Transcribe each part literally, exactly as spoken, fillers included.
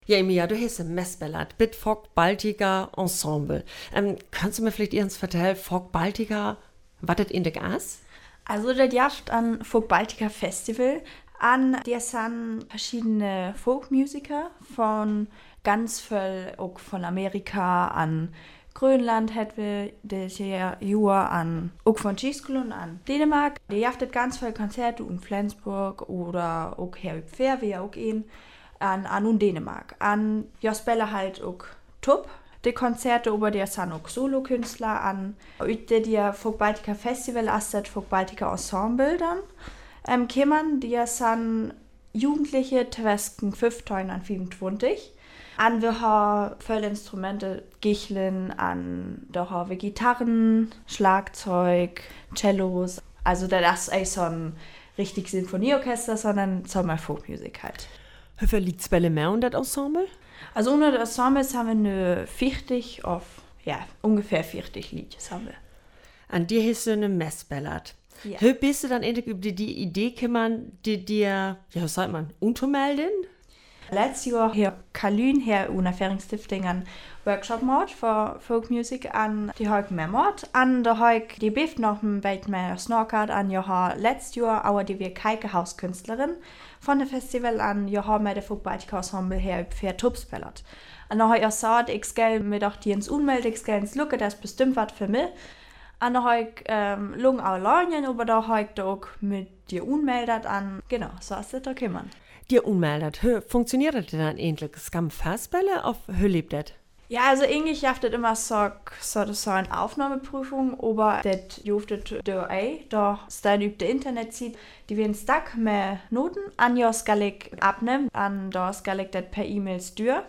Ja, Emilia, du hast ein Messballett mit Folk Baltica Ensemble. Ähm, kannst du mir vielleicht irgendwas vertellen, Folk Baltica, was das in der ist? Also das jaft an Folk Baltica Festival an, der sind verschiedene Folkmusiker von ganz viel, auch von Amerika, an Grönland hätten wir das Jahr, an auch von Tschechien an Dänemark. Der jaftet ganz viele Konzerte in Flensburg oder auch hier in Pfer, wie auch ihn. An, an und Dänemark. An ja spela halt auch Tup. Die Konzerte über der sind auch Solokünstler an. Ut der Folk Baltica Festival ist das Folk Baltica Ensemble dann. Ähm, kämen, die sind Jugendliche zwischen fünfzehn und fünfundzwanzig. An wir haben viele Instrumente, Gicheln, an da haben wir Gitarren, Schlagzeug, Cellos. Also das ist eigentlich so ein richtig Sinfonieorchester, sondern so mal Folkmusik halt. Wie viel liegt es mehr in das Ensemble? Also unter das Ensemble haben wir eine vierzig auf, ja, ungefähr vierzig Lieder haben wir. An dir hast du eine Messballett. Ja. Wie bist du dann endlich über die, die Idee gekommen, die dir, ja, was sagt man, untermelden? Letztes Jahr hier Kalün, hier in der Feringstiftung, einen Workshop gemacht für Folkmusik an die Heuk mehr gemacht. An der Heuk, die Biff noch ein bisschen mehr snorkert, an ja letztes Jahr auch die wir Keike Hauskünstlerin von dem Festival an, ja haben wir der Folk Baltica Ensemble hier für Tups bellert. Und dann habe ich gesagt, ich gehe mir doch die ins Unmelde, ich gehe ins Lucke, das ist bestimmt was für mich. Und dann habe ich ähm, lang auch lernen, aber da habe ich auch mit dir unmeldet an, genau, so ist das da gekommen. Dir unmeldet, wie funktioniert das denn dann endlich? Es kann Festbälle auf wie lebt das? Ja, also eigentlich jaftet immer so, so, das so eine Aufnahmeprüfung, aber das juftet da auch, da ist dann über das Internet sieht, die werden stark mehr Noten an ja skal ich abnehmen, an da skal ich das per E-Mails durch,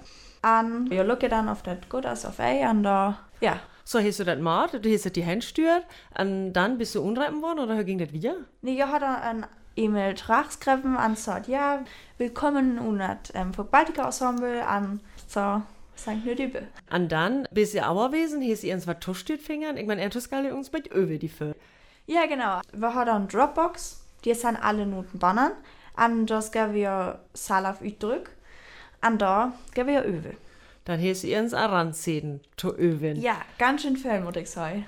an ja lucke dann auf das gut aus auf A, an da, ja. So hast du das gemacht, du hast die Hände stört, und dann bist du unreipen worden, oder wie ging das wieder? Nee, ja hat er ein E-Mail trachskreven an sagt, ja, willkommen und das ähm, Folk Baltica Ensemble an so Sankt Nödübe. Und dann bist du auch gewesen, hast du irgendwas tuschtet fingern, ich meine, er skal uns mit Öwe die für. Ja, genau. Wir haben eine Dropbox, die sind alle Noten bannern, an das geben wir Salaf Udrück, an da geben wir Öwe. Dann hast du uns auch ranzählen, zu Öwen. Ja, ganz schön viel, muss ich sagen.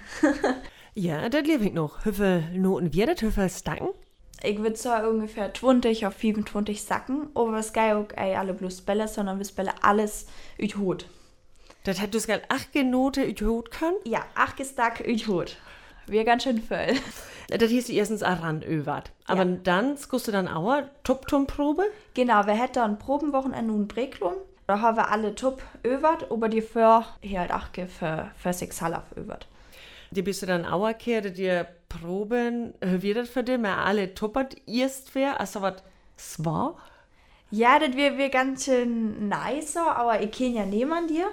Ja, das lebe ich noch. Wie viele Noten wird das, wie viele Stacken? Ich würde sagen ungefähr zwanzig auf fünfundzwanzig Sacken, aber es geht auch ey, alle bloß Spellen, sondern wir spielen alles ut Hut. Das hat du sogar acht Noten ut Hut können? Ja, acht Stack ut Hut. Wir ganz schön viel. Das hieß du erstens auch ranöwert. Aber ja. Dann skust du dann auch Tup-Tum-Probe? Genau, wir hätten ein Probenwochenende und Breklum. Da haben wir alle Tup öwert, aber die für hier halt acht für, für sechs Halaf öwert. Die bist du dann auch erkehrt, die Proben, wie das für dich, mehr alle tuppert erst wär, also was es war? Ja, das wäre wär ganz schön nice, aber ich kenne ja niemanden dir.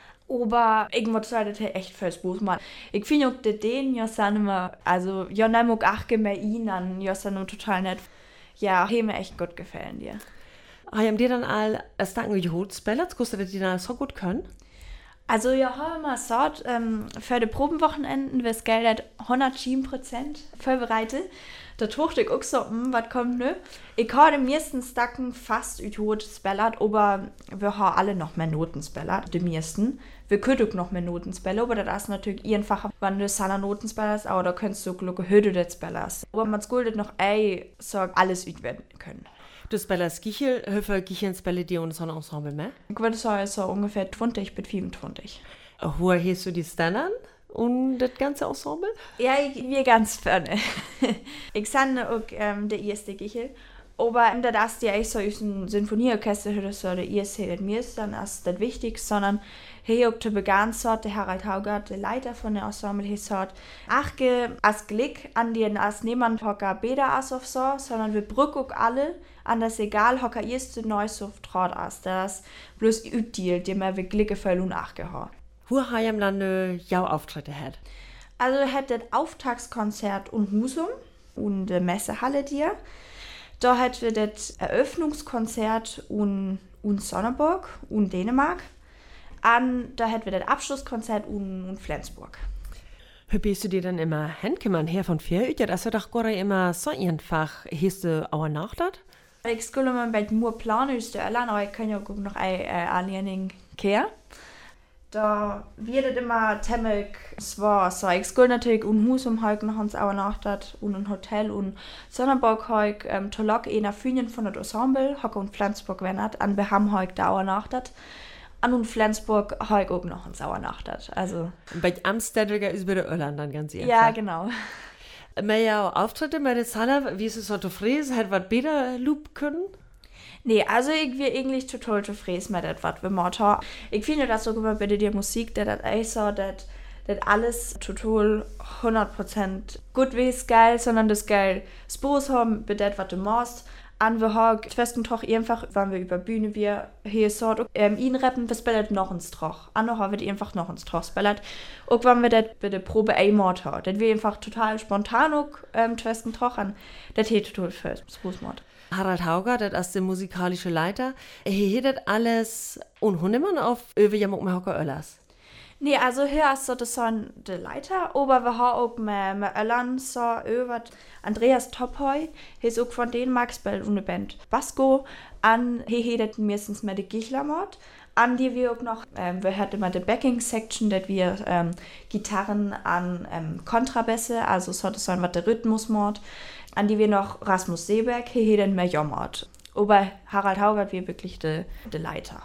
Aber ich muss sagen, das ist echt viel Spaß gemacht. Ich finde auch die den, ja, sind immer, also, ja, nein, auch achte mehr ihn an, ja, sind nur total nett. Ja, haben mir echt gut gefallen dir. Haben dir dann all erst dann geholt, Spellers, kannst du die dann so gut können? Also, ja, haben wir gesagt, ähm, für die Probenwochenenden wird das Geld hundertsieben Prozent vorbereitet. Da dachte ich auch so, hm, was kommt nö? Ich habe die meisten Stacken fast ütot spellert, aber wir haben alle noch mehr Noten spellert, die meisten. Wir können auch noch mehr Noten spellen, aber das ist natürlich einfacher, wenn du seine Noten spellerst, aber da kannst du auch Hütte das spellerst. Aber man skuldet noch ein, so alles üt werden können. Du spellerst Gichel, wie viele Gicheln spelle die und so ein Ensemble mehr? Ich würde sagen, so ungefähr zwanzig bis fünfundzwanzig. Woher hast du die Standard und das ganze Ensemble? Ja, ich wir ganz vorne. Ich sage auch ähm, der erste Gichel. Aber ähm, das ist ja echt so ein Sinfonieorchester, das so der erste, das mir ist, dann ist das wichtig, sondern hier ob der begann der Harald Haugart, der Leiter von der Ensemble, hier sagt, ach, als Glück an den als niemand hocker Bäder as auf so, sondern wir brücken auch alle, an das egal hocker erste Neues auf Traut as, das bloß ütil, dem er wir Glücke voll und achgehauen. Wo haben dann äh, ja Auftritte hat? Also er hat das Auftaktskonzert und Husum und die Messehalle dir. Da hat wir das Eröffnungskonzert und, und Sonneborg und Dänemark. Und da hat wir das Abschlusskonzert und, und Flensburg. Wie bist du dir dann immer hingekommen her von vier? Ja, das wird doch gar immer so einfach. Hast du auch nachgedacht? Ich skulle mal bei nur planen ist der Irland, aber ich kann ja auch noch ein äh, Aliening kehren. Da wird es immer ziemlich schwer. So, ich skulle natürlich ein Haus um heute nach uns auch nachtat und ein Hotel und Sonnenburg heute ähm, Tolok einer Fünien von der Ensemble, Hock und Flensburg wendet, an wir haben heute Dauer nachtat. An und Flensburg heute auch noch ein Sauer nachtat. Also. Bei Amsterdam ist bei der Irland dann ganz ehrlich. Ja, genau. Mehr Auftritte bei der Salle, wie ist es so zufrieden? Hat was besser loop können? Nee, also ich bin eigentlich total zufrieden mit dem, was wir machen. Ich finde das sogar bei der Musik, dass das echt so, dass das alles total hundert Prozent gut ist, geil, sondern das geil Spaß haben bei dem, was du machst. Und wir haben festen Tag einfach, wenn wir über Bühne wir hier so ähm, ihn rappen, wir spielen noch ins Trach. Und dann haben wir einfach noch ins Trach spielen. Und wenn wir das bei der Probe einmal haben, das wir einfach total spontan auch ähm, festen Tag an, das hätte total für Spaß gemacht. Harald Hauger, das ist der musikalische Leiter, er hat das alles und Hundemann auf über jemand mit Hocker Öllers. Nee, also hier ist so das so der Leiter, aber wir haben auch mit, mit Öllern so über Andreas Topheu, hier ist auch von Dänemark spielt und eine Band Basco, an hier hat meistens mit der Gichlermord, an die wir auch noch, ähm, wir hatten mal die Backing-Section, dass wir ähm, Gitarren an ähm, Kontrabässe, also so das so was der Rhythmus macht, an die wir noch Rasmus Seeberg, hier hat mehr Jommert. Aber Harald Hauger wir wirklich der de Leiter.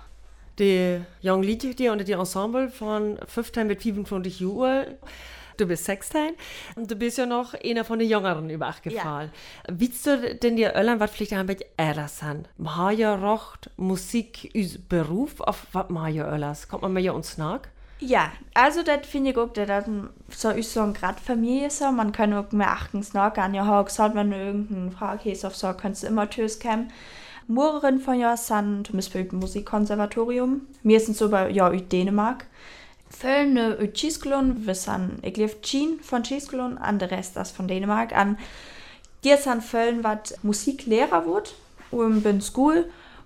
Die jungen Liedje, die unter die Ensemble von fünfzehn bis fünfundzwanzig Jahren. Du bist sechzehn und du bist ja noch einer von den Jüngeren über acht gefallen. Ja. Willst du denn dir Öllern, was vielleicht ein bisschen älter sind? Machen ja rocht Musik als Beruf, auf was machen ja Öllers? Kommt man mir ja uns nach? Ja, also das finde ich auch, dass so ist so ein Grad Familie so, man kann auch mehr achtens nachgehen. Ja, auch gesagt, wenn du irgendeine Frage hast, auf so kannst du immer Türs kommen. Mehrere von ja sind zum Beispiel im Musikkonservatorium. Wir sind so bei ja in Dänemark. Viele in Giskelon, wir sind, ich lebe Chin von Giskelon, und der Rest ist von Dänemark. Und die sind viele, was Musiklehrer wird, und in School.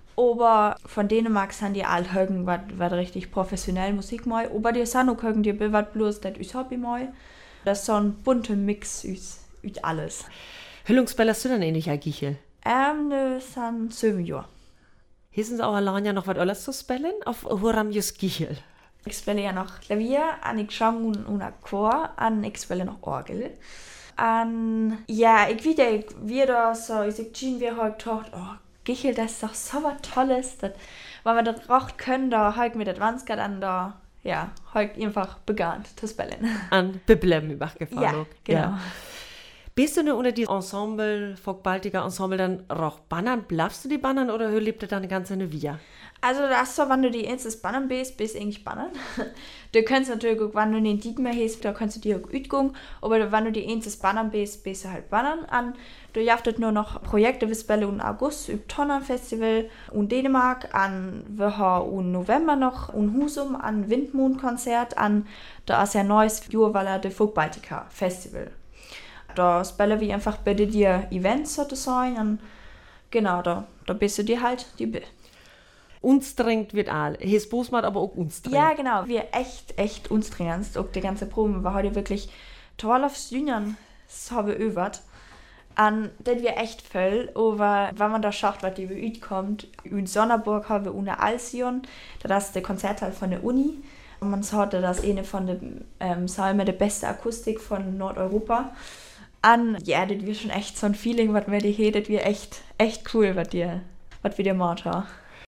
Aber von Dänemark sind die alle Högen, was richtig professionell Musik machen. Aber die sind auch Högen, die was bloß das ist Hobby machen. Das ist so ein bunter Mix aus alles. Hüllungsspielerst du dann ähnlich, Herr Gichel? Ähm, das sind sieben Jahre. Hier sind auch allein ja noch was alles zu spielen, auf Huram Just Gichel. Ich spiele ja noch Klavier, und ich schaue und Chor, und ich spiele noch Orgel. Und ja, ich wieder, ich wieder so, ich sage, wir haben gedacht, oh, Gichel, das ist doch so was Tolles, dass, wenn wir das rocht können, da habe ich mir das Wanskert an, da, ja, habe ich einfach begonnen zu spielen. An Biblem übergefahren. Ja, genau. Ja. Bist du nur unter die Ensemble, Folk Baltica Ensemble, dann roch Bannern, blaffst du die Bannern oder lebt dann eine ganze Via? Also das ist so, wenn du die erstes Bannern bist, bist du eigentlich Bannern. Du kannst natürlich auch, wenn du den Dietmar hast, da kannst du dir auch üben, aber wenn du die erstes Bannern bist, bist du halt Bannern an. Du jaftet nur noch Projekte, wir spielen im August über Tonner Festival in Dänemark, an wir haben im November noch in Husum an Windmond-Konzert, an da ist ja neues Jahr, weil er der Folk Baltica Festival. Da spielen wir einfach bei dir Events sozusagen und genau, da, da bist du dir halt die Bild. Unstrengt wird all. Hes Bosmat aber auch unstrengt. Ja, genau. Wir echt, echt unstrengt. Auch die ganze Probe war heute wirklich toll aufs Dünern. Das habe ich übt. Und dann wir echt voll. Aber wenn man da schaut, was die Beüt kommt, in Sonderburg haben wir eine Alcyon. Das ist der Konzerthalle von der Uni. Und man hatte das eine von den ähm, Salmen der beste Akustik von Nordeuropa. Und ja, das wird schon echt so ein Feeling, was wir die hier, das wird echt, echt cool, was wir, was wir dir machen.